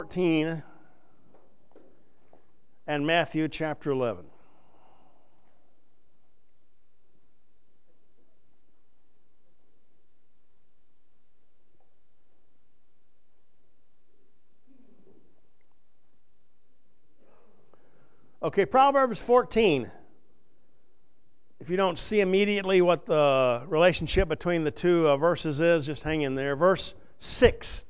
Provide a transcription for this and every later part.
14 and Matthew chapter 11. Okay, Proverbs 14. If you don't see immediately what the relationship between the two verses is, just hang in there. Verse 6.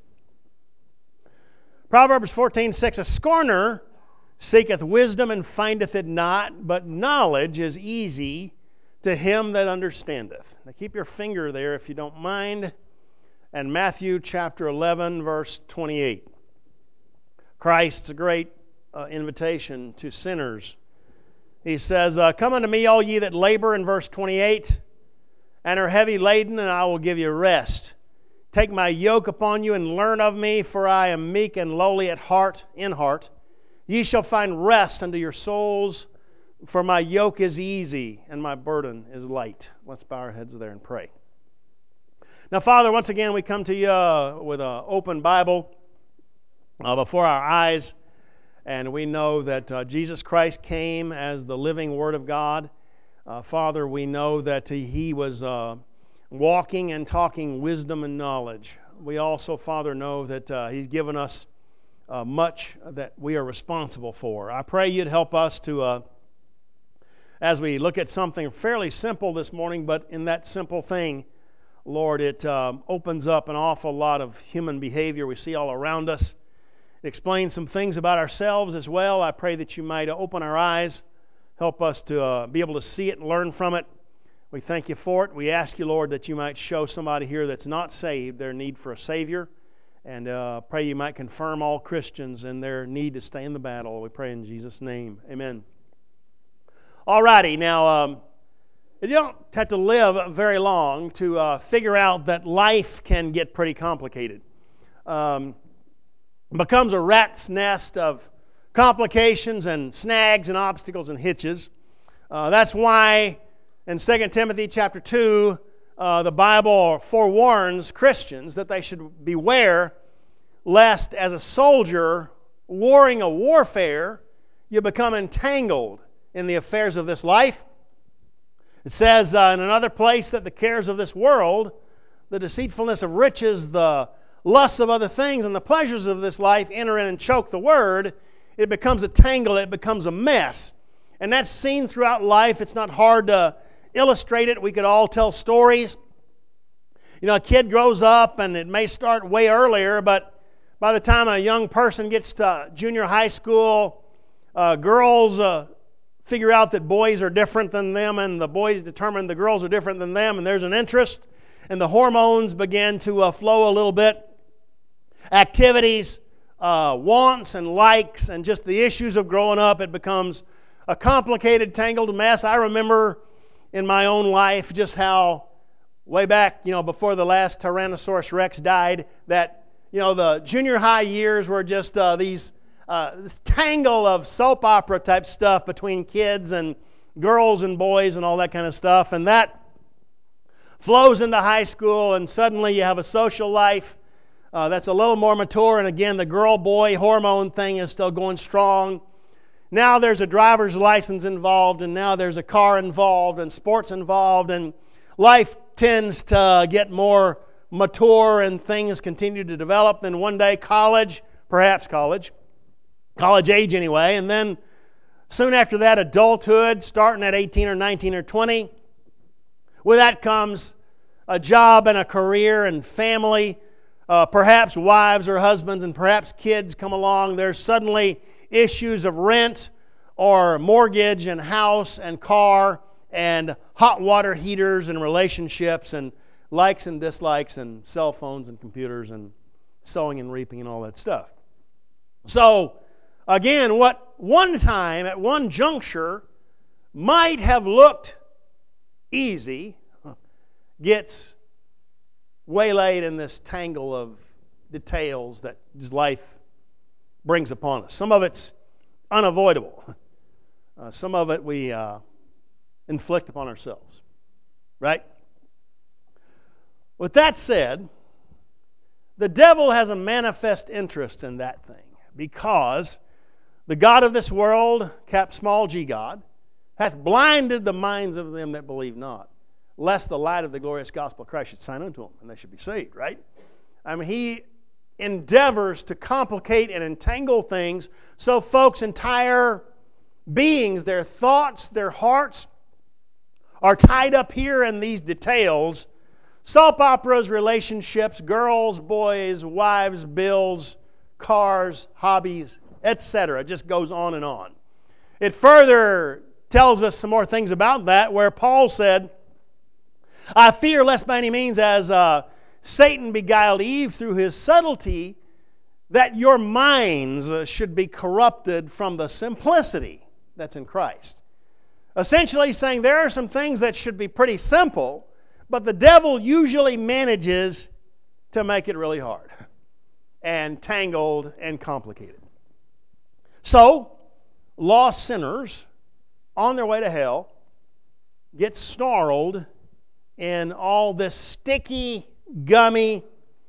Proverbs 14:6. A scorner seeketh wisdom and findeth it not, but knowledge is easy to him that understandeth. Now keep your finger there if you don't mind. And Matthew chapter 11, verse 28. Christ's great invitation to sinners. He says, Come unto me, all ye that labor, in verse 28, and are heavy laden, and I will give you rest. Take my yoke upon you and learn of me, for I am meek and lowly in heart. Ye shall find rest unto your souls, for my yoke is easy and my burden is light. Let's bow our heads there and pray. Now, Father, once again we come to you with an open Bible before our eyes, and we know that Jesus Christ came as the living Word of God. Father, we know that He was walking and talking wisdom and knowledge. We also, Father, know that He's given us much that we are responsible for. I pray You'd help us to, as we look at something fairly simple this morning, but in that simple thing, Lord, it opens up an awful lot of human behavior we see all around us. It explains some things about ourselves as well. I pray that You might open our eyes, help us to be able to see it and learn from it. We thank You for it. We ask You, Lord, that You might show somebody here that's not saved their need for a Savior, and pray You might confirm all Christians in their need to stay in the battle. We pray in Jesus' name. Amen. All righty, now you don't have to live very long to figure out that life can get pretty complicated. Becomes a rat's nest of complications and snags and obstacles and hitches. That's why in 2 Timothy chapter 2, the Bible forewarns Christians that they should beware lest as a soldier warring a warfare, you become entangled in the affairs of this life. It says in another place that the cares of this world, the deceitfulness of riches, the lusts of other things, and the pleasures of this life enter in and choke the word. It becomes a tangle, it becomes a mess. And that's seen throughout life. It's not hard to illustrate it. We could all tell stories. You know, a kid grows up, and it may start way earlier, but by the time a young person gets to junior high school, girls figure out that boys are different than them, and the boys determine the girls are different than them, and there's an interest, and the hormones begin to flow a little bit. Activities, wants and likes, and just the issues of growing up, it becomes a complicated, tangled mess. I remember in my own life just how way back, before the last Tyrannosaurus Rex died, that, the junior high years were just this tangle of soap opera type stuff between kids and girls and boys and all that kind of stuff. And that flows into high school, and suddenly you have a social life that's a little more mature. And again, the girl-boy hormone thing is still going strong. Now there's a driver's license involved, and now there's a car involved, and sports involved, and life tends to get more mature, and things continue to develop. Then one day college age anyway, and then soon after that adulthood, starting at 18 or 19 or 20. With that comes a job and a career and family, perhaps wives or husbands, and perhaps kids come along. There's suddenly issues of rent or mortgage and house and car and hot water heaters and relationships and likes and dislikes and cell phones and computers and sowing and reaping and all that stuff. So, again, what one time at one juncture might have looked easy gets waylaid in this tangle of details that life brings upon us. Some of it's unavoidable. Some of it we inflict upon ourselves. Right? With that said, the devil has a manifest interest in that thing. Because the God of this world, cap small g God, hath blinded the minds of them that believe not, lest the light of the glorious gospel of Christ should shine unto them, and they should be saved, right? I mean, he endeavors to complicate and entangle things so folks' entire beings, their thoughts, their hearts, are tied up here in these details. Soap operas, relationships, girls, boys, wives, bills, cars, hobbies, etc. It just goes on and on. It further tells us some more things about that, where Paul said, I fear lest by any means, as Satan beguiled Eve through his subtlety, that your minds should be corrupted from the simplicity that's in Christ. Essentially saying there are some things that should be pretty simple, but the devil usually manages to make it really hard and tangled and complicated. So, lost sinners on their way to hell get snarled in all this sticky, gummy,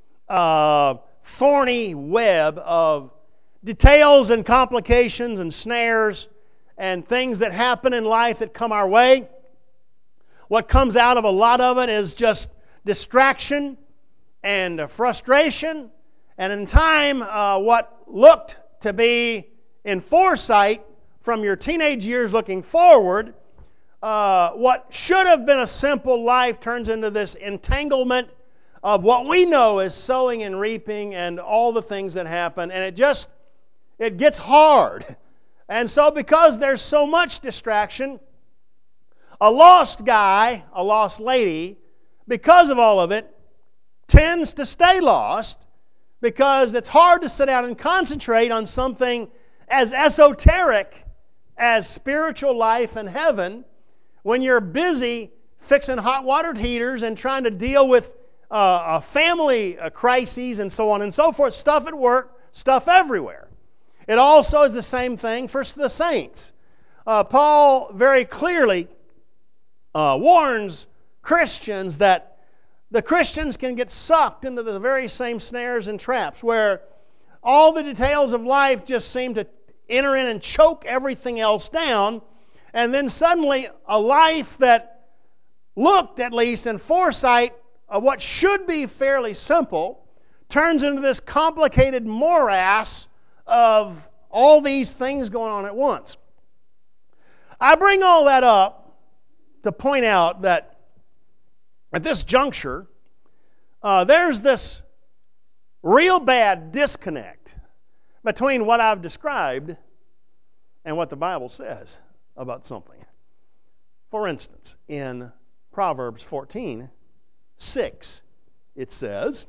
thorny web of details and complications and snares and things that happen in life that come our way. What comes out of a lot of it is just distraction and frustration, and in time, what looked to be in foresight from your teenage years looking forward, what should have been a simple life turns into this entanglement of what we know as sowing and reaping and all the things that happen, and it gets hard. And so because there's so much distraction, a lost guy, a lost lady, because of all of it, tends to stay lost because it's hard to sit down and concentrate on something as esoteric as spiritual life and heaven when you're busy fixing hot water heaters and trying to deal with family crises and so on and so forth, stuff at work, stuff everywhere. It also is the same thing for the saints. Paul very clearly warns Christians that the Christians can get sucked into the very same snares and traps where all the details of life just seem to enter in and choke everything else down, and then suddenly a life that looked, at least in foresight, of what should be fairly simple turns into this complicated morass of all these things going on at once. I bring all that up to point out that at this juncture, there's this real bad disconnect between what I've described and what the Bible says about something. For instance, in Proverbs 14:6, it says,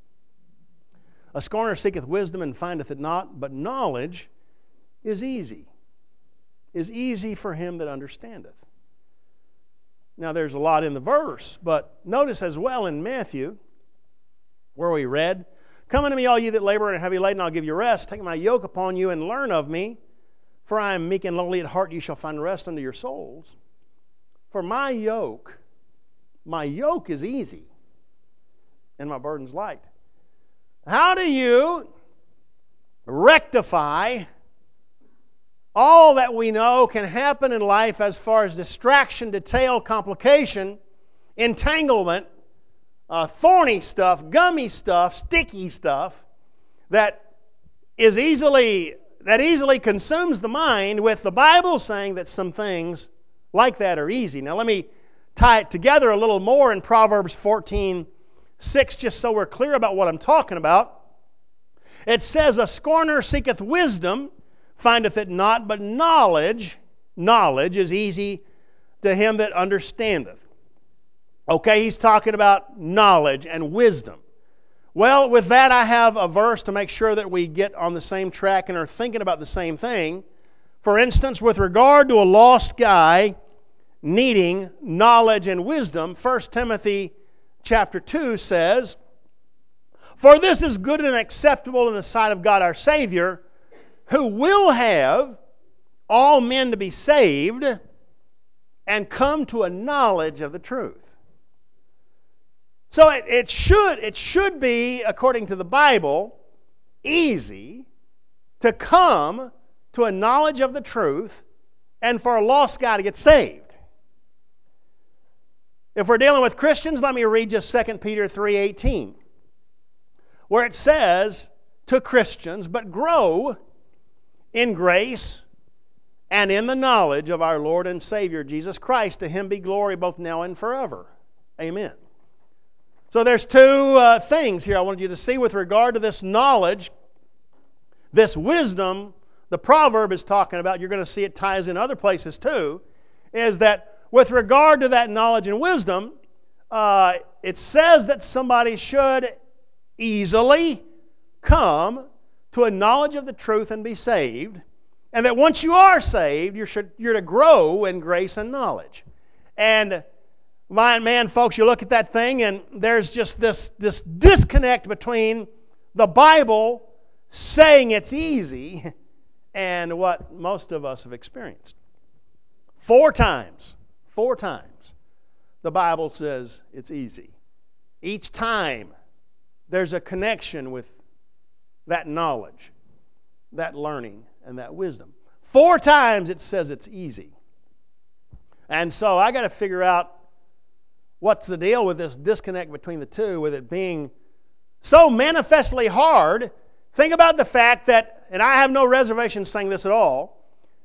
a scorner seeketh wisdom and findeth it not, but knowledge is easy for him that understandeth. Now there's a lot in the verse, but notice as well in Matthew, where we read, come unto me all ye that labor and are heavy laden, I'll give you rest. Take my yoke upon you and learn of me, for I am meek and lowly at heart, ye shall find rest unto your souls. For my yoke is easy, and my burden's light. How do you rectify all that we know can happen in life as far as distraction, detail, complication, entanglement, thorny stuff, gummy stuff, sticky stuff that easily consumes the mind, with the Bible saying that some things like that are easy? Now let me tie it together a little more in Proverbs 14:6, just so we're clear about what I'm talking about. It says, a scorner seeketh wisdom, findeth it not, but knowledge is easy to him that understandeth. Okay, he's talking about knowledge and wisdom. Well, with that I have a verse to make sure that we get on the same track and are thinking about the same thing. For instance, with regard to a lost guy needing knowledge and wisdom, 1 Timothy chapter 2 says, for this is good and acceptable in the sight of God our Savior, who will have all men to be saved and come to a knowledge of the truth. So it should be, according to the Bible, easy to come to a knowledge of the truth and for a lost guy to get saved. If we're dealing with Christians, let me read just 2 Peter 3:18, where it says to Christians, "But grow in grace and in the knowledge of our Lord and Savior Jesus Christ. To Him be glory both now and forever." Amen. So there's two things here I wanted you to see with regard to this knowledge, this wisdom the proverb is talking about. You're going to see it ties in other places too, is that with regard to that knowledge and wisdom, it says that somebody should easily come to a knowledge of the truth and be saved, and that once you are saved, you're to grow in grace and knowledge. And man, folks, you look at that thing, and there's just this disconnect between the Bible saying it's easy and what most of us have experienced. Four times, the Bible says it's easy. Each time, there's a connection with that knowledge, that learning, and that wisdom. 4 times it says it's easy. And so I got to figure out what's the deal with this disconnect between the two, with it being so manifestly hard. Think about the fact that, and I have no reservation saying this at all,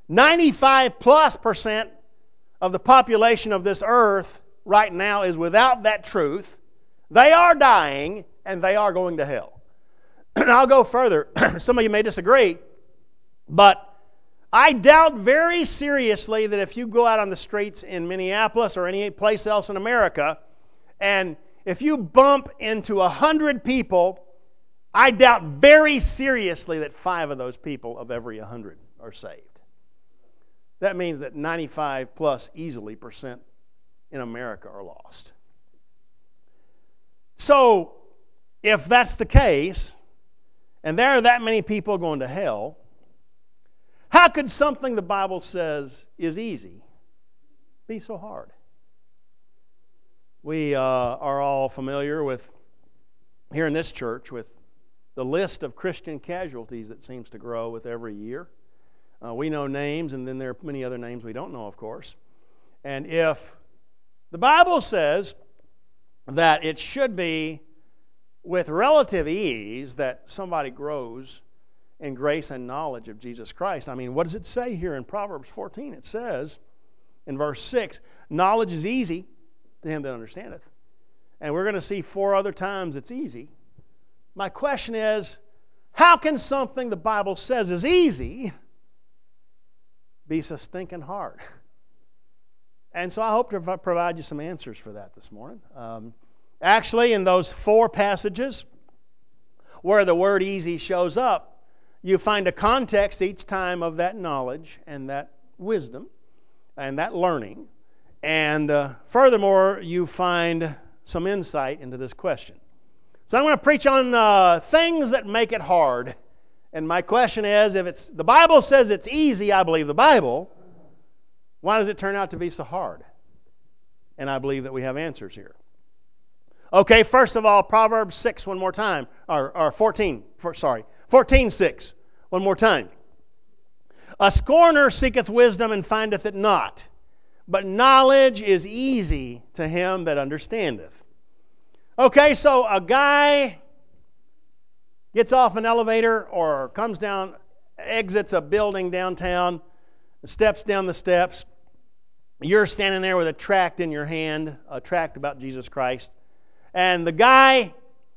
95+% of the population of this earth right now is without that truth. They are dying, and they are going to hell. And I'll go further. Some of you may disagree, but I doubt very seriously that if you go out on the streets in Minneapolis or any place else in America, and if you bump into 100 people, I doubt very seriously that 5 of those people of every 100 are saved. That means that 95+ easily percent in America are lost. So, if that's the case, and there are that many people going to hell, how could something the Bible says is easy be so hard? We are all familiar with, here in this church, with the list of Christian casualties that seems to grow with every year. We know names, and then there are many other names we don't know, of course. And if the Bible says that it should be with relative ease that somebody grows in grace and knowledge of Jesus Christ, I mean, what does it say here in Proverbs 14? It says in verse 6, knowledge is easy to him that understandeth. And we're going to see 4 other times it's easy. My question is, how can something the Bible says is easy be so stinking hard? And so I hope to provide you some answers for that this morning. Actually, in those 4 passages where the word easy shows up, you find a context each time of that knowledge and that wisdom and that learning. And furthermore, you find some insight into this question. So I'm going to preach on things that make it hard. And my question is, if the Bible says it's easy, I believe the Bible, why does it turn out to be so hard? And I believe that we have answers here. Okay, first of all, Proverbs 6 one more time. Or 14:6 one more time. A scorner seeketh wisdom and findeth it not, but knowledge is easy to him that understandeth. Okay, so a guy gets off an elevator or comes down, exits a building downtown, steps down the steps. You're standing there with a tract in your hand, a tract about Jesus Christ. And the guy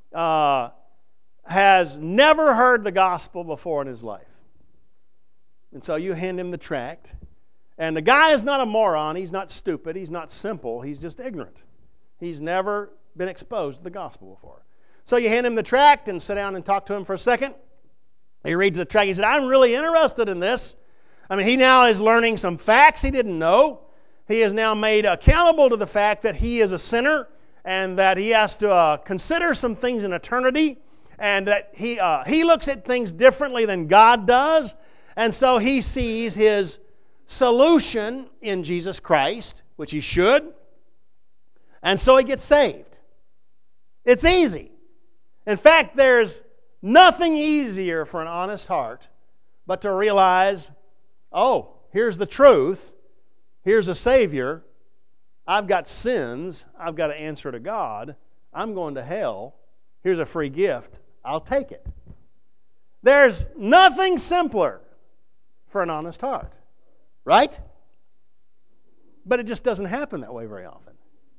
has never heard the gospel before in his life. And so you hand him the tract. And the guy is not a moron. He's not stupid. He's not simple. He's just ignorant. He's never been exposed to the gospel before. So you hand him the tract and sit down and talk to him for a second. He reads the tract. He said, I'm really interested in this. I mean, he now is learning some facts he didn't know. He is now made accountable to the fact that he is a sinner and that he has to consider some things in eternity, and that he looks at things differently than God does. And so he sees his solution in Jesus Christ, which he should. And so he gets saved. It's easy. In fact, there's nothing easier for an honest heart but to realize, oh, here's the truth, here's a Savior, I've got sins, I've got to answer to God, I'm going to hell, here's a free gift, I'll take it. There's nothing simpler for an honest heart, right? But it just doesn't happen that way very often.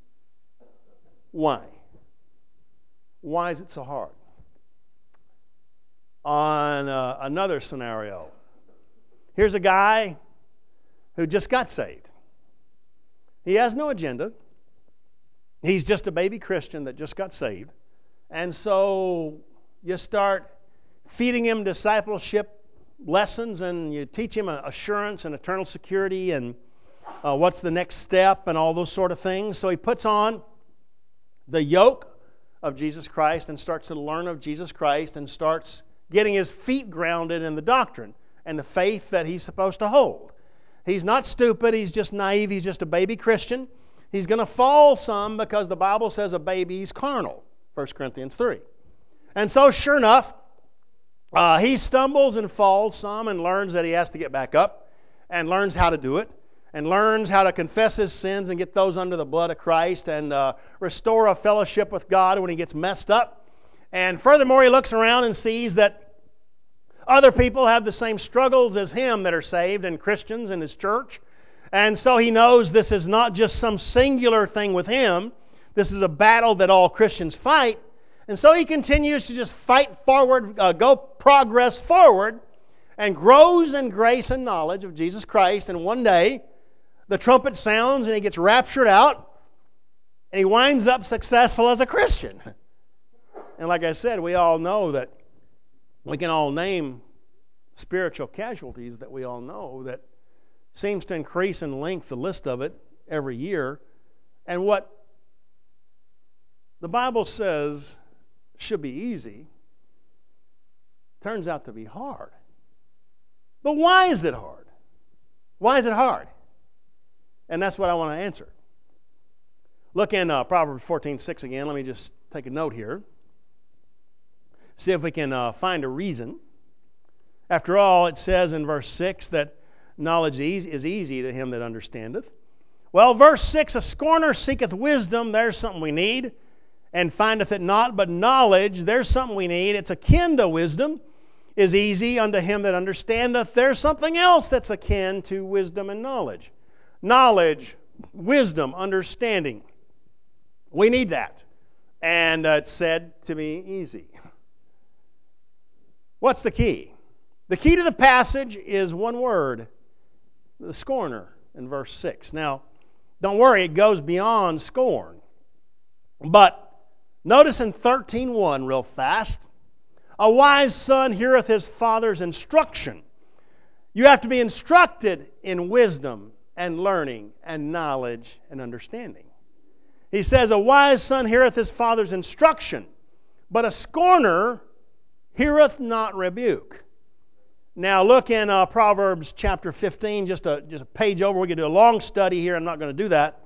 Why? Why is it so hard? On another scenario, here's a guy who just got saved. He has no agenda. He's just a baby Christian that just got saved. And so you start feeding him discipleship lessons, and you teach him assurance and eternal security and what's the next step and all those sort of things. So he puts on the yoke of Jesus Christ and starts to learn of Jesus Christ and starts getting his feet grounded in the doctrine and the faith that he's supposed to hold. He's not stupid, he's just naive, he's just a baby Christian. He's going to fall some because the Bible says a baby's carnal, 1 Corinthians 3. And so sure enough, he stumbles and falls some and learns that he has to get back up and learns how to do it and learns how to confess his sins and get those under the blood of Christ and restore a fellowship with God when he gets messed up. And furthermore, he looks around and sees that other people have the same struggles as him that are saved and Christians in his church. And so he knows this is not just some singular thing with him. This is a battle that all Christians fight. And so he continues to just fight forward, progress forward, and grows in grace and knowledge of Jesus Christ. And one day, the trumpet sounds and he gets raptured out, and he winds up successful as a Christian. And like I said, we all know that we can all name spiritual casualties that we all know that seems to increase in length, the list of it, every year. And what the Bible says should be easy turns out to be hard. But why is it hard? Why is it hard? And that's what I want to answer. Look in Proverbs 14:6 again. Let me just take a note here. See if we can find a reason. After all, it says in verse 6 that knowledge is easy to him that understandeth. Well, verse 6, a scorner seeketh wisdom. There's something we need. And findeth it not, but knowledge. There's something we need. It's akin to wisdom. Is easy unto him that understandeth. There's something else that's akin to wisdom and knowledge. Knowledge, wisdom, understanding. We need that. And it's said to be easy. What's the key? The key to the passage is one word, the scorner, in verse 6. Now, don't worry, it goes beyond scorn. But notice in 13:1 real fast, a wise son heareth his father's instruction. You have to be instructed in wisdom and learning and knowledge and understanding. He says, a wise son heareth his father's instruction, but a scorner heareth not rebuke. Now look in Proverbs chapter 15, just a page over. We could do a long study here. I'm not going to do that.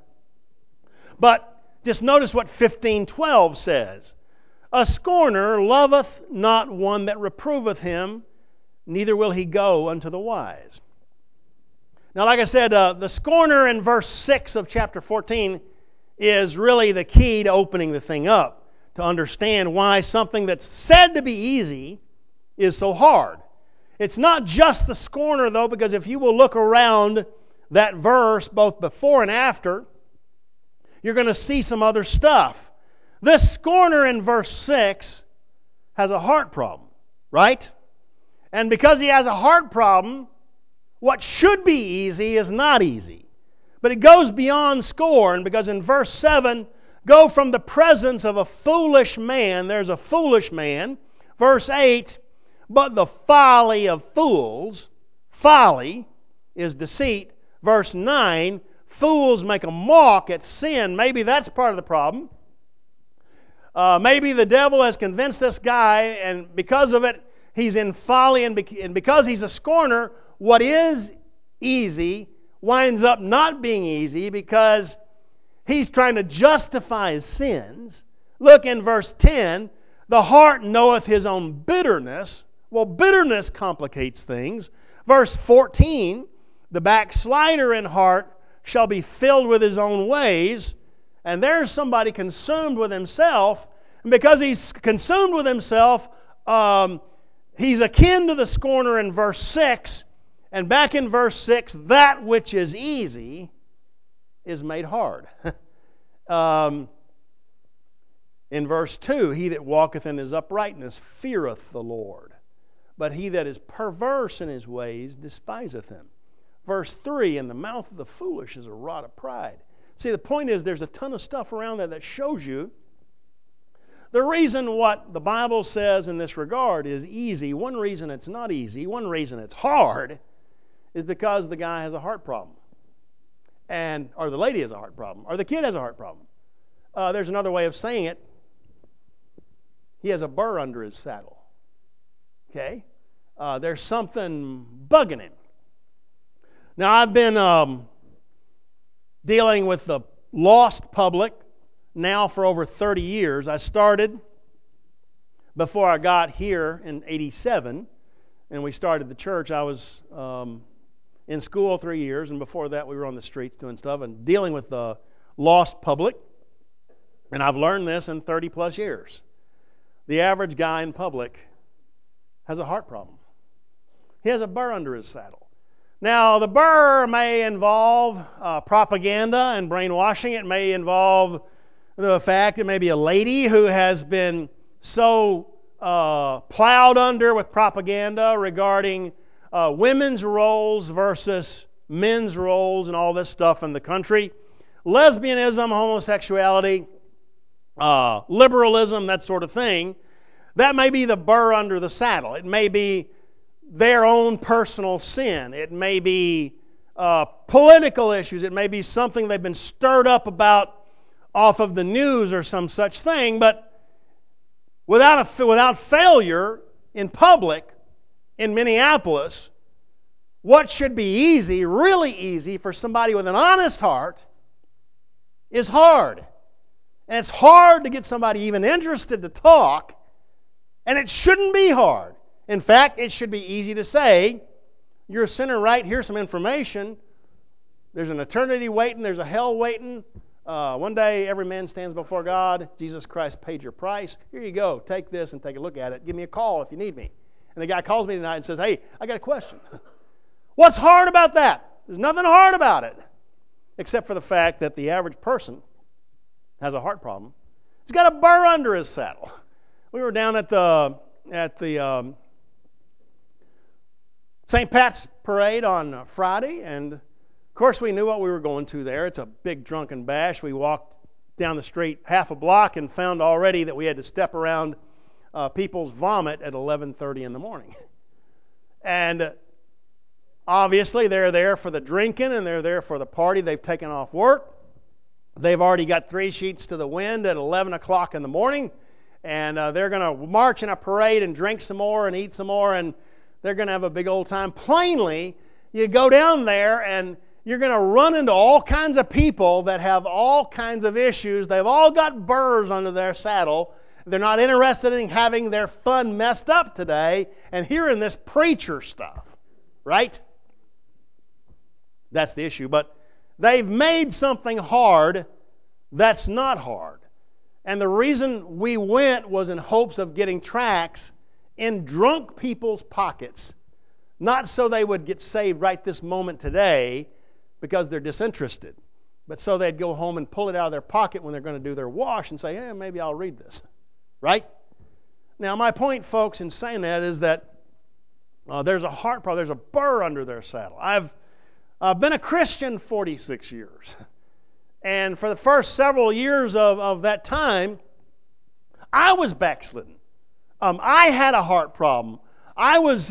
But just notice what 15:12 says. A scorner loveth not one that reproveth him, neither will he go unto the wise. Now, like I said, the scorner in verse 6 of chapter 14 is really the key to opening the thing up, to understand why something that's said to be easy is so hard. It's not just the scorner, though, because if you will look around that verse, both before and after, you're going to see some other stuff. This scorner in verse 6 has a heart problem, right? And because he has a heart problem, what should be easy is not easy. But it goes beyond scorn, because in verse 7, go from the presence of a foolish man. There's a foolish man. Verse 8, but the folly of fools, folly is deceit. Verse 9, fools make a mock at sin. Maybe that's part of the problem. Maybe the devil has convinced this guy, and because of it, he's in folly, and because he's a scorner, what is easy winds up not being easy because he's trying to justify his sins. Look in verse 10, the heart knoweth his own bitterness. Well, bitterness complicates things. Verse 14, the backslider in heart shall be filled with his own ways. And there's somebody consumed with himself. And because he's consumed with himself, he's akin to the scorner in verse 6. And back in verse 6, that which is easy is made hard. In verse 2, he that walketh in his uprightness feareth the Lord, but he that is perverse in his ways despiseth him. Verse 3, in the mouth of the foolish is a rod of pride. See, the point is there's a ton of stuff around there that shows you the reason what the Bible says in this regard is easy. One reason it's not easy, one reason it's hard, is because the guy has a heart problem. Or the lady has a heart problem, or the kid has a heart problem. There's another way of saying it. He has a burr under his saddle. Okay? There's something bugging him. Now, I've been dealing with the lost public now for over 30 years. I started before I got here in 87, and we started the church. I was in school 3 years, and before that we were on the streets doing stuff and dealing with the lost public. And I've learned this in 30 plus years. The average guy in public has a heart problem. He has a burr under his saddle. Now, the burr may involve propaganda and brainwashing. It may involve the fact it may be a lady who has been so plowed under with propaganda regarding women's roles versus men's roles and all this stuff in the country. Lesbianism, homosexuality, liberalism, that sort of thing. That may be the burr under the saddle. It may be their own personal sin. It may be political issues. It may be something they've been stirred up about off of the news or some such thing. But without failure in public in Minneapolis, what should be easy, really easy for somebody with an honest heart is hard. And it's hard to get somebody even interested to talk, and it shouldn't be hard. In fact, it should be easy to say, you're a sinner, right? Here's some information. There's an eternity waiting. There's a hell waiting. One day, every man stands before God. Jesus Christ paid your price. Here you go. Take this and take a look at it. Give me a call if you need me. And the guy calls me tonight and says, hey, I got a question. What's hard about that? There's nothing hard about it, except for the fact that the average person has a heart problem. He's got a burr under his saddle. We were down at the St. Pat's parade on Friday, and of course we knew what we were going to there. It's a big drunken bash. We walked down the street half a block and found already that we had to step around people's vomit at 11:30 in the morning. And obviously they're there for the drinking and they're there for the party. They've taken off work. They've already got 3 sheets to the wind at 11 o'clock in the morning, and they're going to march in a parade and drink some more and eat some more, and they're going to have a big old time. Plainly, you go down there and you're going to run into all kinds of people that have all kinds of issues. They've all got burrs under their saddle. They're not interested in having their fun messed up today and hearing this preacher stuff, right? That's the issue. But they've made something hard that's not hard. And the reason we went was in hopes of getting tracts in drunk people's pockets, not so they would get saved right this moment today because they're disinterested, but so they'd go home and pull it out of their pocket when they're going to do their wash and say, hey, maybe I'll read this, right? Now, my point, folks, in saying that is that there's a heart problem, there's a burr under their saddle. I've been a Christian 46 years. And for the first several years of that time, I was backslidden. I had a heart problem. I was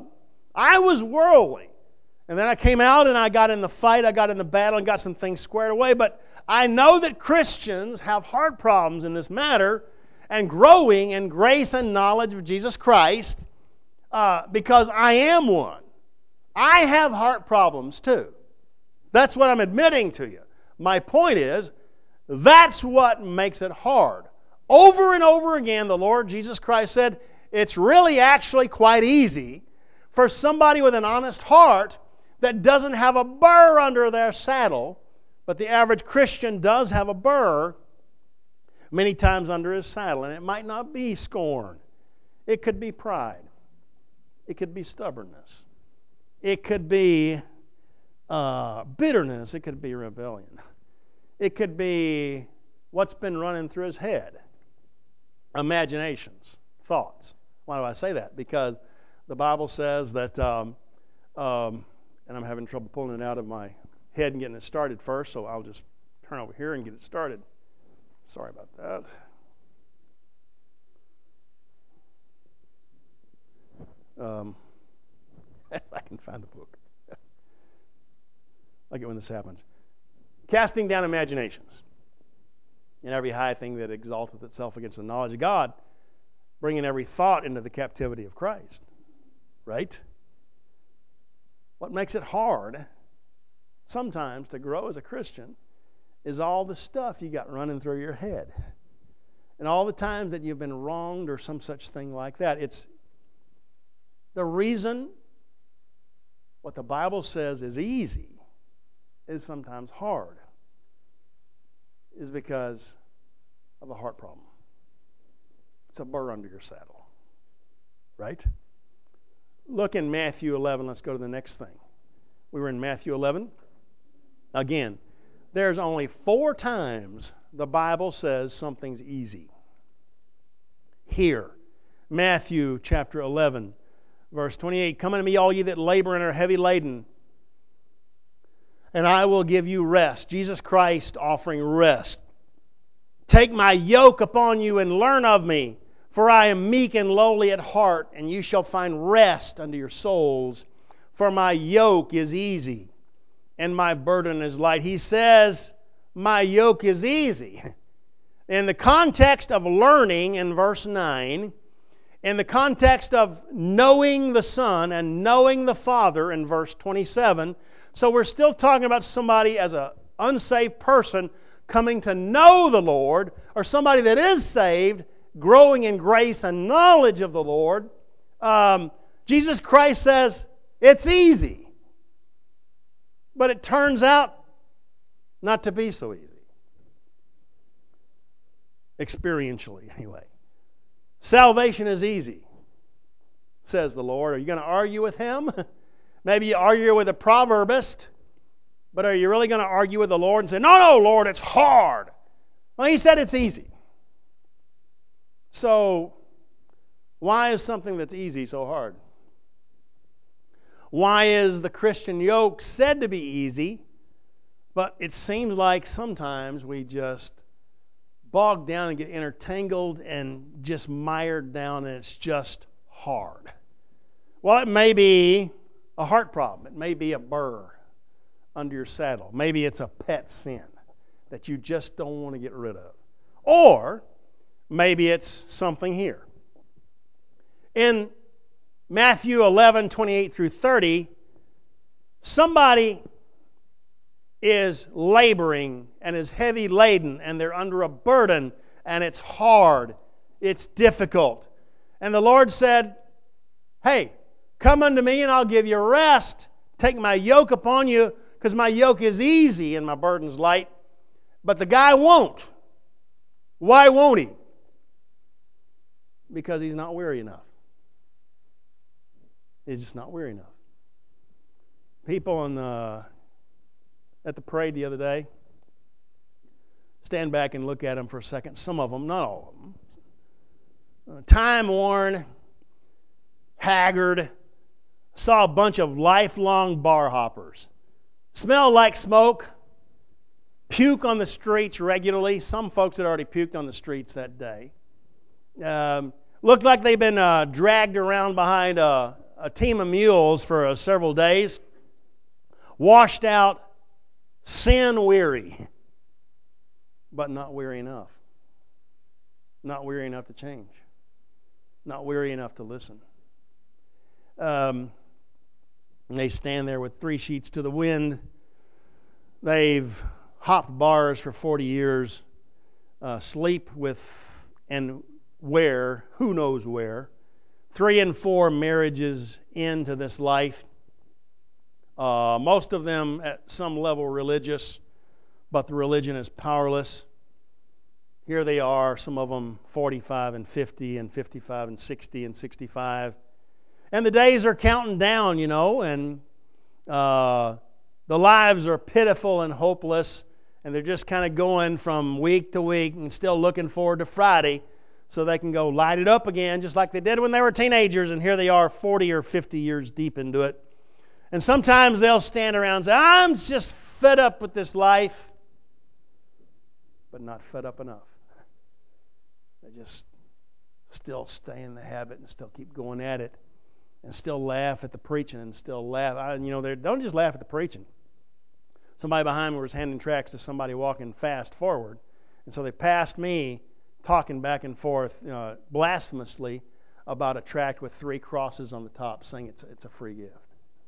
worldly. And then I came out and I got in the fight, I got in the battle and got some things squared away. But I know that Christians have heart problems in this matter and growing in grace and knowledge of Jesus Christ because I am one. I have heart problems too. That's what I'm admitting to you. My point is, that's what makes it hard. Over and over again, the Lord Jesus Christ said, it's really actually quite easy for somebody with an honest heart that doesn't have a burr under their saddle, but the average Christian does have a burr many times under his saddle, and it might not be scorn. It could be pride. It could be stubbornness. It could be bitterness. It could be rebellion. It could be what's been running through his head. Imaginations, thoughts. Why do I say that? Because the Bible says that, and I'm having trouble pulling it out of my head and getting it started first, so I'll just turn over here and get it started. Sorry about that. I can find the book. I like it when this happens. Casting down imaginations, and every high thing that exalteth itself against the knowledge of God, bringing every thought into the captivity of Christ. Right? What makes it hard sometimes to grow as a Christian is all the stuff you got running through your head. And all the times that you've been wronged or some such thing like that. It's the reason what the Bible says is easy is sometimes hard is because of a heart problem. It's a burr under your saddle. Right? Look in Matthew 11. Let's go to the next thing. We were in Matthew 11. Again, there's only 4 times the Bible says something's easy. Here, Matthew chapter 11, verse 28. Come unto me, all ye that labor and are heavy laden, and I will give you rest. Jesus Christ offering rest. Take my yoke upon you and learn of me, for I am meek and lowly at heart, and you shall find rest unto your souls. For my yoke is easy, and my burden is light. He says, my yoke is easy. In the context of learning in verse 9, in the context of knowing the Son and knowing the Father in verse 27, so we're still talking about somebody as an unsaved person coming to know the Lord, or somebody that is saved, growing in grace and knowledge of the Lord. Jesus Christ says, it's easy. But it turns out not to be so easy. Experientially, anyway. Salvation is easy, says the Lord. Are you going to argue with Him? Maybe you argue with a proverbist, but are you really going to argue with the Lord and say, no, Lord, it's hard? Well, He said it's easy. So, why is something that's easy so hard? Why is the Christian yoke said to be easy, but it seems like sometimes we just bog down and get intertangled and just mired down, and it's just hard? Well, it may be a heart problem. It may be a burr under your saddle. Maybe it's a pet sin that you just don't want to get rid of. Or maybe it's something here. In Matthew 11, 28 through 30, somebody is laboring and is heavy laden, and they're under a burden, and it's hard, it's difficult. And the Lord said, hey, come unto me and I'll give you rest. Take my yoke upon you, because my yoke is easy and my burden's light. But the guy won't. Why won't he? Because he's not weary enough. He's just not weary enough. People at the parade the other day, stand back and look at them for a second. Some of them, not all of them. Time-worn, haggard. Saw a bunch of lifelong bar hoppers. Smell like smoke. Puke on the streets regularly. Some folks had already puked on the streets that day. Looked like they've been dragged around behind a team of mules for several days. Washed out, sin-weary, but not weary enough. Not weary enough to change. Not weary enough to listen. They stand there with 3 sheets to the wind. They've hopped bars for 40 years. Sleep with and where, who knows where. 3 and 4 marriages into this life. Most of them at some level religious, but the religion is powerless. Here they are, some of them 45 and 50 and 55 and 60 and 65. And the days are counting down, and the lives are pitiful and hopeless, and they're just kind of going from week to week and still looking forward to Friday so they can go light it up again just like they did when they were teenagers, and here they are 40 or 50 years deep into it. And sometimes they'll stand around and say, I'm just fed up with this life, but not fed up enough. They just still stay in the habit and still keep going at it and still laugh at the preaching and still laugh. They don't just laugh at the preaching. Somebody behind me was handing tracts to somebody walking fast forward, and so they passed me talking back and forth blasphemously about a tract with 3 crosses on the top saying it's a free gift.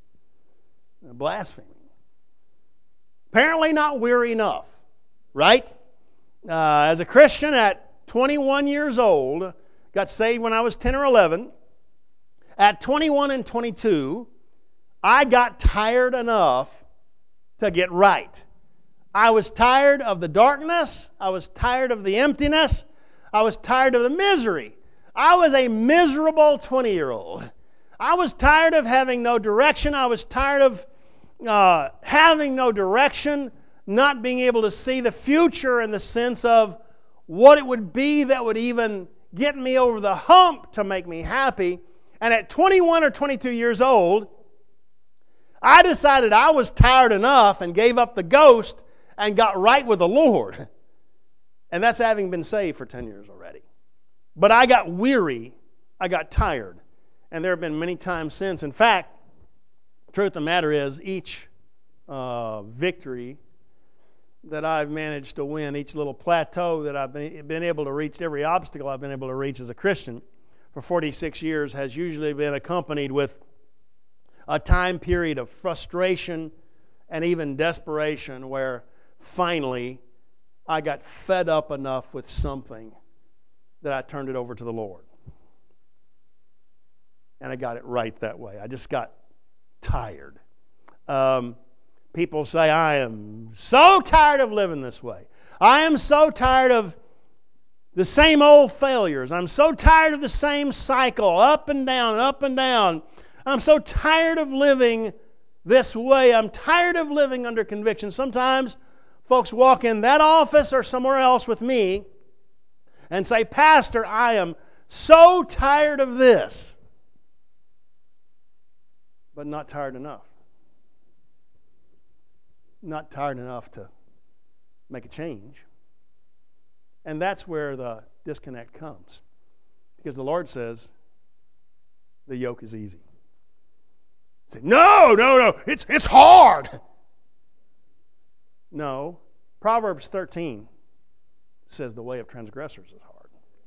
Blasphemy. Apparently not weary enough, right? As a Christian at 21 years old, got saved when I was 10 or 11. At 21 and 22, I got tired enough to get right. I was tired of the darkness. I was tired of the emptiness. I was tired of the misery. I was a miserable 20-year-old. I was tired of having no direction. I was tired of having no direction, not being able to see the future in the sense of what it would be that would even get me over the hump to make me happy. And at 21 or 22 years old, I decided I was tired enough and gave up the ghost and got right with the Lord. And that's having been saved for 10 years already. But I got weary. I got tired. And there have been many times since. In fact, the truth of the matter is, each victory that I've managed to win, each little plateau that I've been able to reach, every obstacle I've been able to reach as a Christian for 46 years has usually been accompanied with a time period of frustration and even desperation where finally I got fed up enough with something that I turned it over to the Lord. And I got it right that way. I just got tired. People say, I am so tired of living this way. I am so tired of the same old failures. I'm so tired of the same cycle, up and down, up and down. I'm so tired of living this way. I'm tired of living under conviction. Sometimes folks walk in that office or somewhere else with me and say, Pastor, I am so tired of this. But not tired enough. Not tired enough to make a change. And that's where the disconnect comes. Because the Lord says, the yoke is easy. Say, no, it's hard. No, Proverbs 13 says the way of transgressors is hard.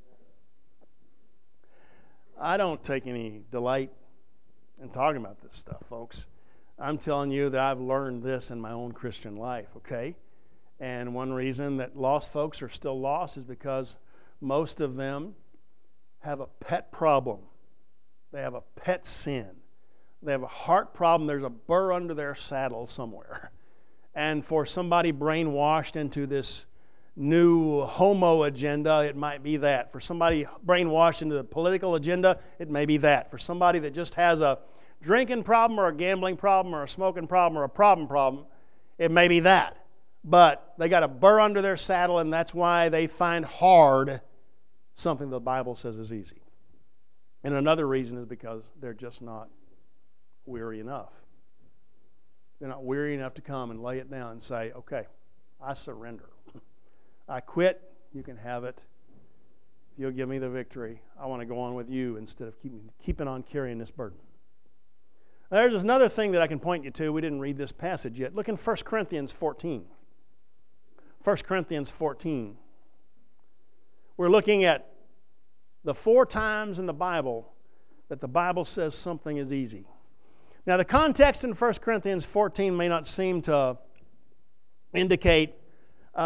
I don't take any delight in talking about this stuff, folks. I'm telling you that I've learned this in my own Christian life, okay? And one reason that lost folks are still lost is because most of them have a pet problem. They have a pet sin. They have a heart problem. There's a burr under their saddle somewhere. And for somebody brainwashed into this new homo agenda, it might be that. For somebody brainwashed into the political agenda, it may be that. For somebody that just has a drinking problem or a gambling problem or a smoking problem or a problem, it may be that. But they got a burr under their saddle, and that's why they find hard something the Bible says is easy. And another reason is because they're just not weary enough. They're not weary enough to come and lay it down and say, okay, I surrender. I quit. You can have it. If you'll give me the victory, I want to go on with you instead of keeping on carrying this burden. There's another thing that I can point you to. We didn't read this passage yet. Look in 1 Corinthians 14. 1 Corinthians 14. We're looking at the 4 times in the Bible that the Bible says something is easy. Now, the context in 1 Corinthians 14 may not seem to indicate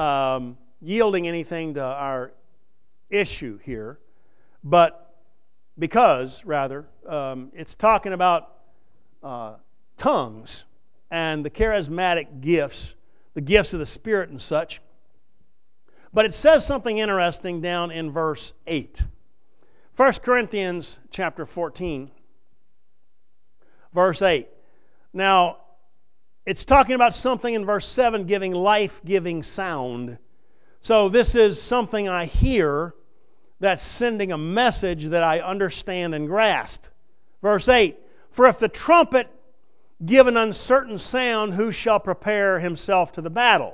yielding anything to our issue here, but because it's talking about tongues and the charismatic gifts, the gifts of the Spirit and such. But it says something interesting down in verse 8. 1 Corinthians chapter 14, verse 8. Now, it's talking about something in verse 7 giving life-giving sound. So this is something I hear that's sending a message that I understand and grasp. Verse 8, for if the trumpet give an uncertain sound, who shall prepare himself to the battle?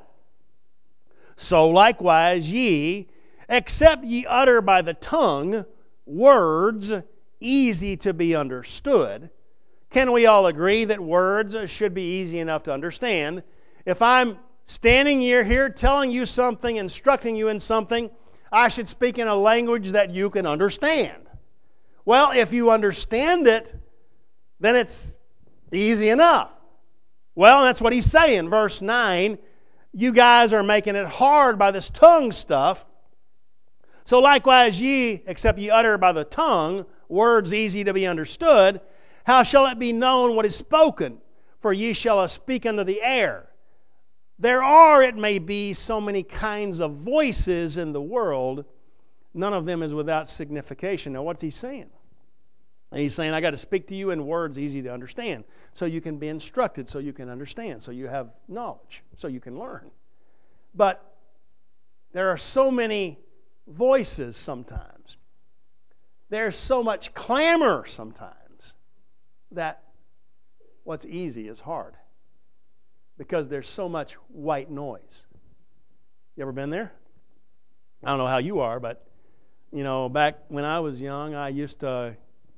So likewise ye, except ye utter by the tongue words easy to be understood. Can we all agree that words should be easy enough to understand? If I'm standing here telling you something, instructing you in something, I should speak in a language that you can understand. Well, if you understand it, then it's easy enough. Well, that's what he's saying. Verse 9, you guys are making it hard by this tongue stuff. So likewise ye, except ye utter by the tongue words easy to be understood, how shall it be known what is spoken? For ye shall speak unto the air. There are, it may be, so many kinds of voices in the world, none of them is without signification. Now, what's he saying? He's saying, I got to speak to you in words easy to understand, so you can be instructed, so you can understand, so you have knowledge, so you can learn. But there are so many voices sometimes. There's so much clamor sometimes that what's easy is hard, because there's so much white noise. You ever been there? I don't know how you are, but back when I was young, I used to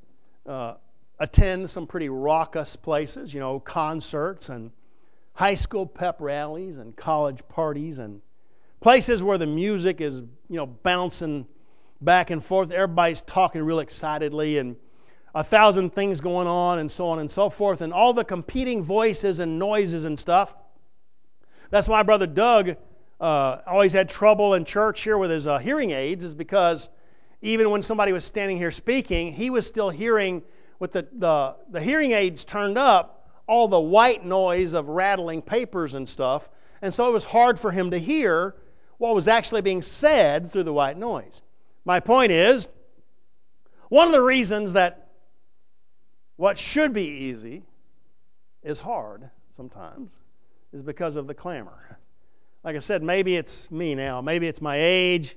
attend some pretty raucous places, concerts and high school pep rallies and college parties and places where the music is, bouncing back and forth. Everybody's talking real excitedly and 1,000 things going on and so on and so forth, and all the competing voices and noises and stuff. That's why Brother Doug always had trouble in church here with his hearing aids, is because even when somebody was standing here speaking, he was still hearing, with the hearing aids turned up, all the white noise of rattling papers and stuff, and so it was hard for him to hear what was actually being said through the white noise. My point is, one of the reasons that what should be easy is hard sometimes is because of the clamor. Like I said, maybe it's me now. Maybe it's my age.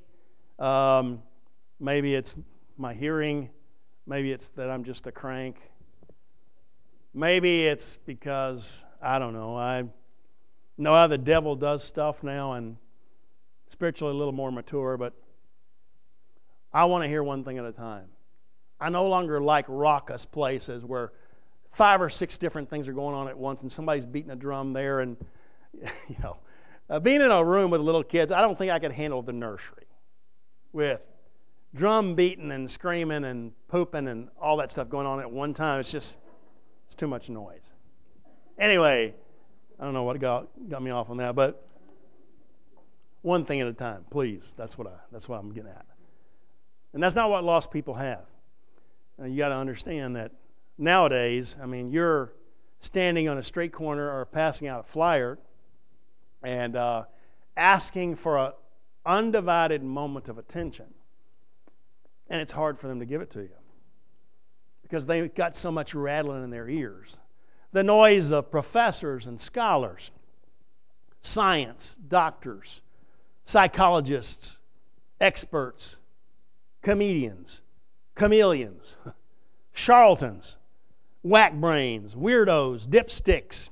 Maybe it's my hearing. Maybe it's that I'm just a crank. Maybe it's because, I don't know, I know how the devil does stuff now and spiritually a little more mature, but I want to hear one thing at a time. I no longer like raucous places where 5 or 6 different things are going on at once and somebody's beating a drum there and, being in a room with little kids, I don't think I could handle the nursery with drum beating and screaming and pooping and all that stuff going on at one time. It's too much noise. Anyway, I don't know what got me off on that, but one thing at a time, please. That's what I'm getting at. And that's not what lost people have. You got to understand that nowadays, you're standing on a street corner or passing out a flyer and asking for an undivided moment of attention. And it's hard for them to give it to you because they've got so much rattling in their ears. The noise of professors and scholars, science, doctors, psychologists, experts, comedians, chameleons, charlatans, whack brains, weirdos, dipsticks,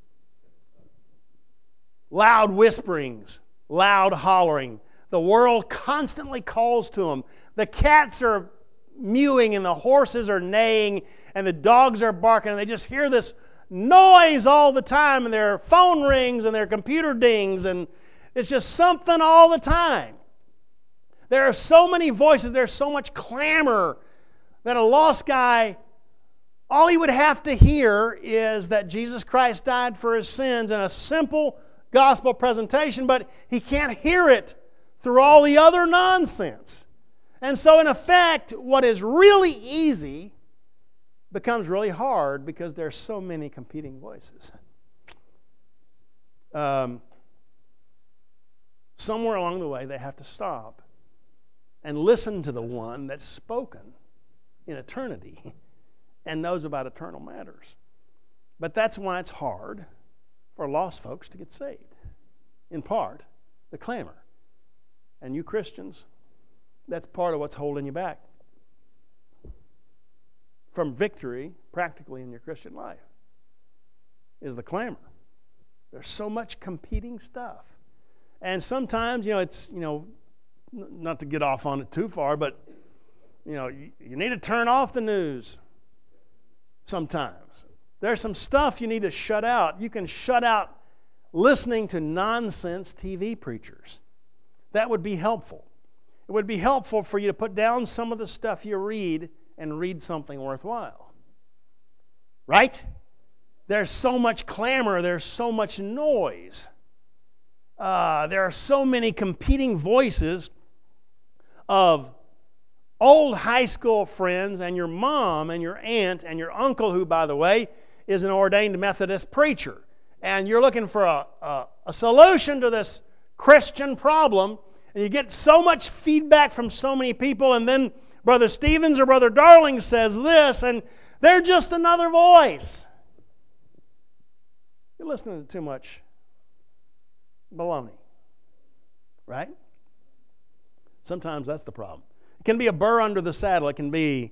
loud whisperings, loud hollering. The world constantly calls to them. The cats are mewing and the horses are neighing and the dogs are barking and they just hear this noise all the time and their phone rings and their computer dings and it's just something all the time. There are so many voices, there's so much clamor that a lost guy, all he would have to hear is that Jesus Christ died for his sins in a simple gospel presentation, but he can't hear it through all the other nonsense. And so in effect, what is really easy becomes really hard because there's so many competing voices. Somewhere along the way, they have to stop and listen to the one that's spoken in eternity and knows about eternal matters. But that's why it's hard for lost folks to get saved. In part, the clamor. And you Christians, that's part of what's holding you back from victory practically in your Christian life, is the clamor. There's so much competing stuff. And sometimes, it's, not to get off on it too far, but, you need to turn off the news sometimes. There's some stuff you need to shut out. You can shut out listening to nonsense TV preachers. That would be helpful. It would be helpful for you to put down some of the stuff you read and read something worthwhile. Right? There's so much clamor. There's so much noise. There are so many competing voices of old high school friends and your mom and your aunt and your uncle, who, by the way, is an ordained Methodist preacher. And you're looking for a solution to this Christian problem, and you get so much feedback from so many people, and then Brother Stevens or Brother Darling says this, and they're just another voice. You're listening to too much baloney, right? Sometimes that's the problem. It can be a burr under the saddle. It can be,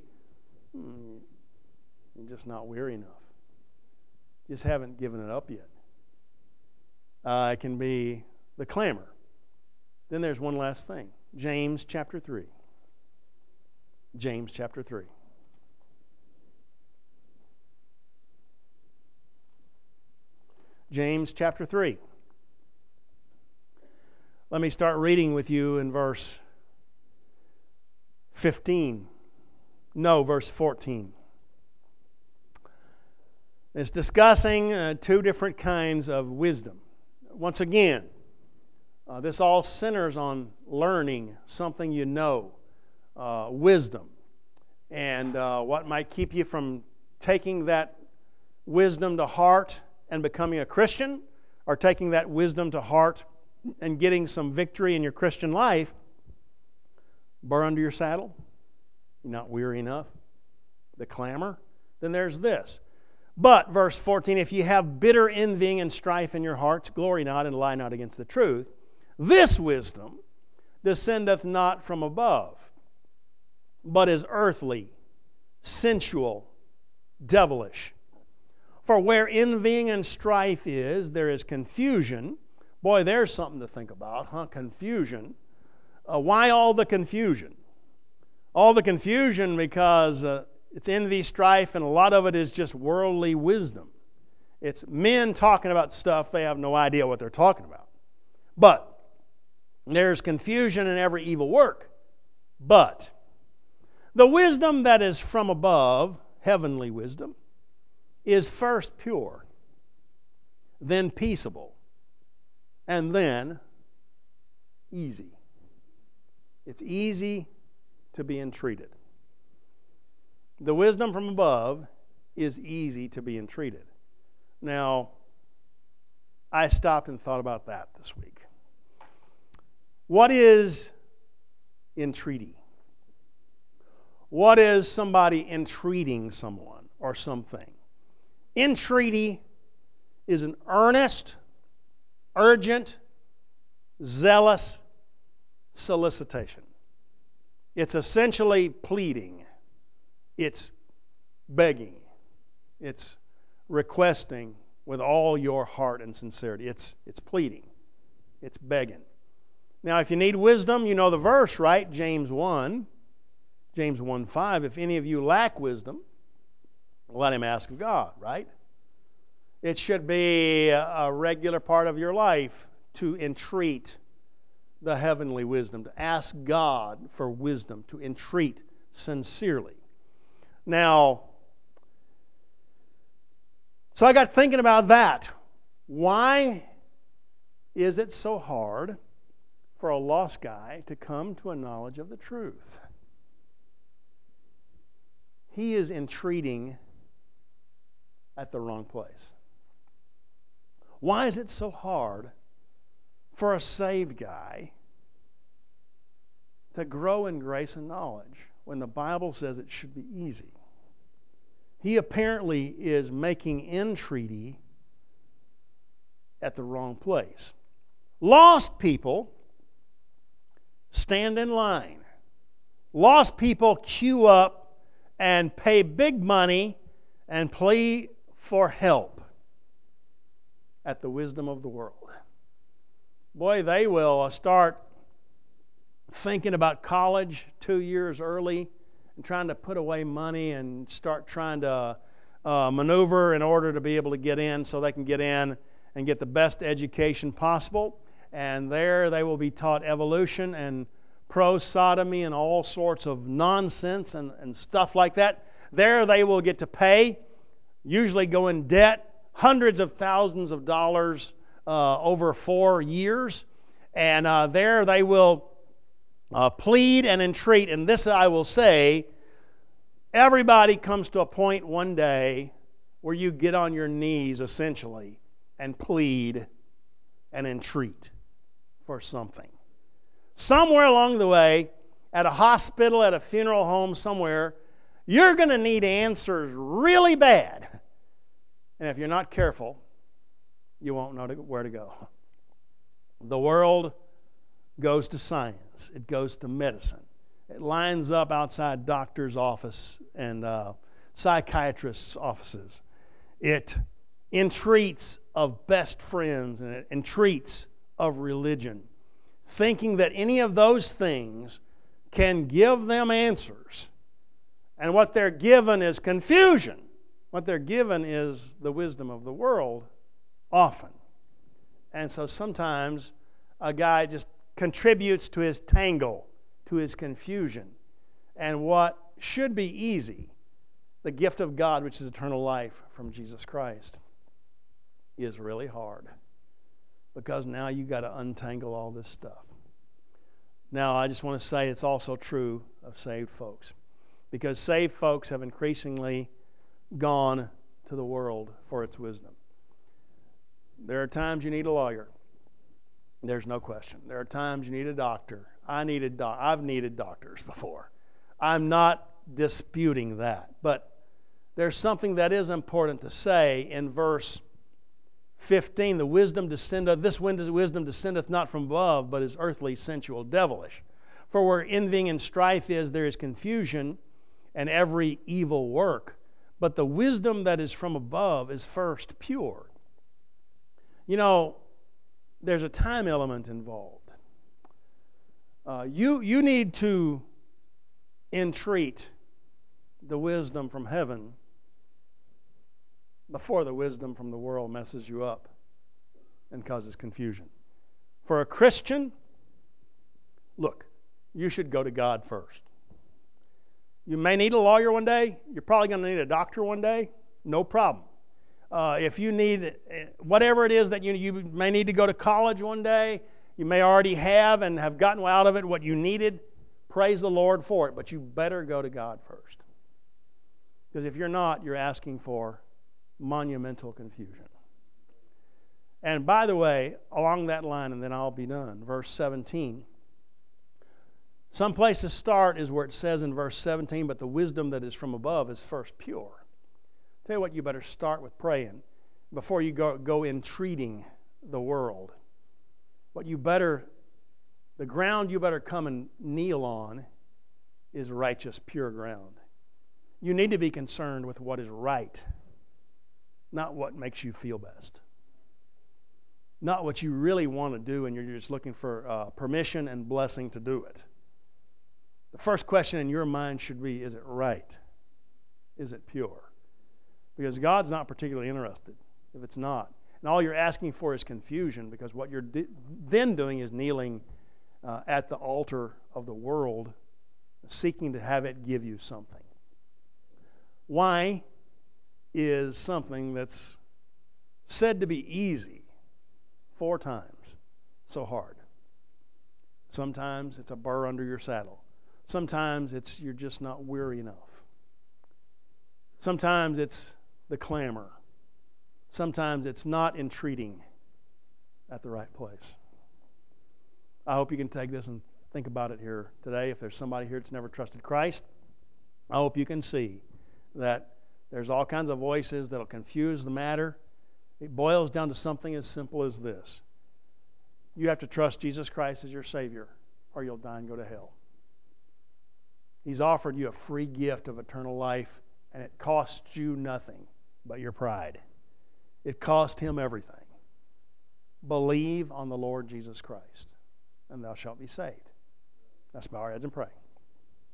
you're just not weary enough. You just haven't given it up yet. It can be the clamor. Then there's one last thing. James chapter 3. James chapter 3. James chapter 3. Let me start reading with you in verse 15. No, verse 14. It's discussing two different kinds of wisdom. Once again, this all centers on learning something you know, wisdom, and what might keep you from taking that wisdom to heart and becoming a Christian, or taking that wisdom to heart and getting some victory in your Christian life. Burr under your saddle? You're not weary enough? The clamor? Then there's this. But, verse 14, if you have bitter envying and strife in your hearts, glory not and lie not against the truth. This wisdom descendeth not from above, but is earthly, sensual, devilish. For where envying and strife is, there is confusion. Boy, there's something to think about, huh? Confusion. Why all the confusion? All the confusion because it's envy, strife, and a lot of it is just worldly wisdom. It's men talking about stuff they have no idea what they're talking about. But there's confusion in every evil work. But the wisdom that is from above, heavenly wisdom, is first pure, then peaceable, and then easy. It's easy to be entreated. The wisdom from above is easy to be entreated. Now, I stopped and thought about that this week. What is entreaty? What is somebody entreating someone or something? Entreaty is an earnest, urgent, zealous solicitation. It's essentially pleading. It's begging. It's requesting with all your heart and sincerity. It's pleading. It's begging. Now, if you need wisdom, you know the verse, right? James 1. James 1:5. If any of you lack wisdom, let him ask of God, right? It should be a regular part of your life to entreat the heavenly wisdom, to ask God for wisdom, to entreat sincerely. Now, so I got thinking about that. Why is it so hard for a lost guy to come to a knowledge of the truth? he is entreating at the wrong place. Why is it so hard for a saved guy to grow in grace and knowledge when the Bible says it should be easy? He apparently is making entreaty at the wrong place. Lost people stand in line. Lost people queue up and pay big money and plead for help at the wisdom of the world. Boy, they will start thinking about college 2 years early and trying to put away money and start trying to maneuver in order to be able to get in so they can get in and get the best education possible. And there they will be taught evolution and pro-sodomy and all sorts of nonsense and stuff like that. There they will get to pay, usually go in debt, hundreds of thousands of dollars over 4 years. And there they will plead and entreat. And this I will say, everybody comes to a point one day where you get on your knees essentially and plead and entreat for something. Somewhere along the way, at a hospital, at a funeral home, somewhere, you're going to need answers really bad. And if you're not careful, you won't know where to go. The world goes to science. It goes to medicine. It lines up outside doctors' office and psychiatrists' offices. It entreats of best friends and it entreats of religion, thinking that any of those things can give them answers. And what they're given is confusion. What they're given is the wisdom of the world, often. And so sometimes a guy just contributes to his tangle, to his confusion. And what should be easy, the gift of God, which is eternal life from Jesus Christ, is really hard. Because now you've got to untangle all this stuff. Now, I just want to say it's also true of saved folks. Because saved folks have increasingly gone to the world for its wisdom. There are times you need a lawyer. There's no question. There are times you need a doctor. I've needed doctors before. I'm not disputing that. But there's something that is important to say in verse 15. This wisdom descendeth not from above, but is earthly, sensual, devilish. For where envying and strife is, there is confusion and every evil work. But the wisdom that is from above is first pure. You know, there's a time element involved. You need to entreat the wisdom from heaven before the wisdom from the world messes you up and causes confusion. For a Christian, look, you should go to God first. You may need a lawyer one day. You're probably going to need a doctor one day. No problem. If you need whatever it is that you may need to go to college one day, you may already have and have gotten out of it what you needed. Praise the Lord for it. But you better go to God first. Because if you're not, you're asking for monumental confusion. And by the way, along that line, and then I'll be done, verse 17. Some place to start is where it says in verse 17, but the wisdom that is from above is first pure. Tell you what, you better start with praying before you go entreating the world. The ground you better come and kneel on is righteous, pure ground. You need to be concerned with what is right, not what makes you feel best. Not what you really want to do and you're just looking for permission and blessing to do it. The first question in your mind should be, is it right? Is it pure? Because God's not particularly interested if it's not. And all you're asking for is confusion, because what you're then doing is kneeling at the altar of the world, seeking to have it give you something. Why is something that's said to be easy 4 times so hard? Sometimes it's a burr under your saddle. Sometimes it's you're just not weary enough. Sometimes it's the clamor. Sometimes it's not entreating at the right place. I hope you can take this and think about it here today. If there's somebody here that's never trusted Christ, I hope you can see that there's all kinds of voices that'll confuse the matter. It boils down to something as simple as this. You have to trust Jesus Christ as your Savior, or you'll die and go to hell. He's offered you a free gift of eternal life, and it costs you nothing but your pride. It cost Him everything. Believe on the Lord Jesus Christ, and thou shalt be saved. Let's bow our heads and pray.